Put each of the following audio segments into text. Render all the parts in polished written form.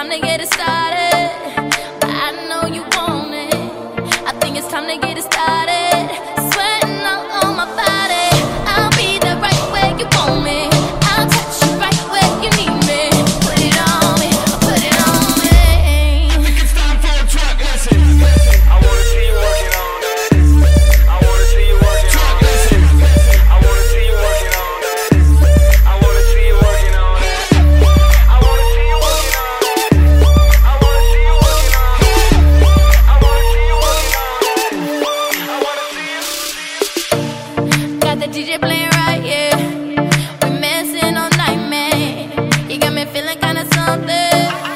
to get it started. I know you want it. I think it's time to get it started. Sweating all on my body. I'll be there right where you want me. I'll touch you right where you need me. Put it on me, put it on me. I think it's time for a track lesson. I wanna see you working on that. I wanna see you working on that. I wanna see you working on that. I wanna see you working on that. I wanna see you working on that. I wanna see you working on that. I wanna see you working on that. I wanna see you. Got the DJ playing right, yeah. We're messing all night, man. You got me feeling kinda something.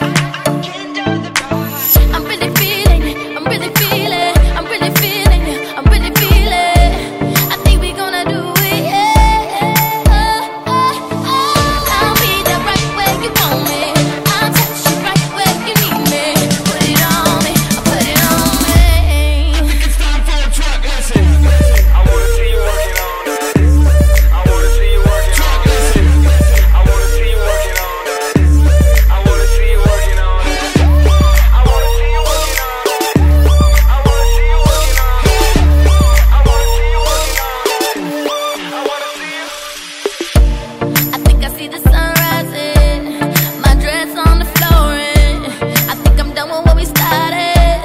I'm really feeling it, I'm really feeling, I'm really feeling it, I'm really feeling. I think we gonna do it, yeah. I'll be there right where you want me. I'll touch you right where you need me. Put it on me, put it on me. I think it's time for a track lesson. I wanna see you working on that. I wanna see you working on that. I wanna see you working on that. I wanna see you working on that. I wanna see you working on that. I wanna see you working on that. I wanna see you working on that. I wanna see you. I think I see the sun rising, my dress on the floor, and I think I'm done with what we started.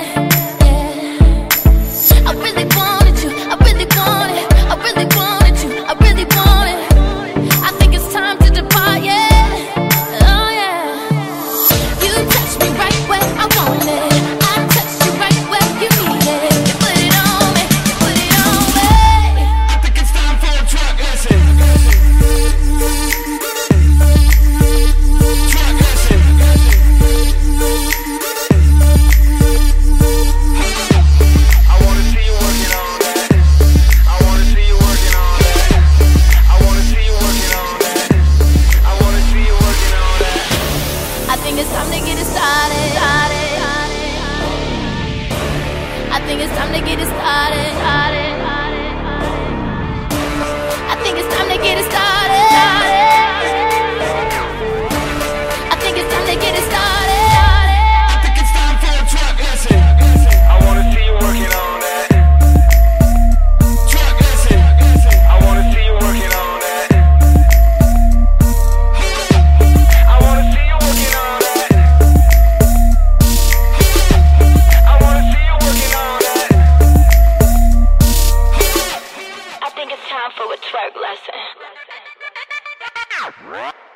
Yeah, I really wanted you, I really wanted, I really wanted you, I really wanted. I think it's time to depart, yeah. Oh yeah, you touch me right where I want it. I touch you right where you need it. You put it on me, you put it on me. I think it's time for a track lesson. Track lesson. I wanna see you working on that. I wanna see you working on that. I wanna see you working on that. I wanna see you working on that. I think it's time to get it started. I think it's time to get it started. I think it's time to get it started. I think it's time to get it started. I think it's time for a track lesson. I wanna see you working on that. Track lesson. I wanna see you working on that. I wanna see you working on that. I wanna see you working on that. I think it's time for a twerk lesson.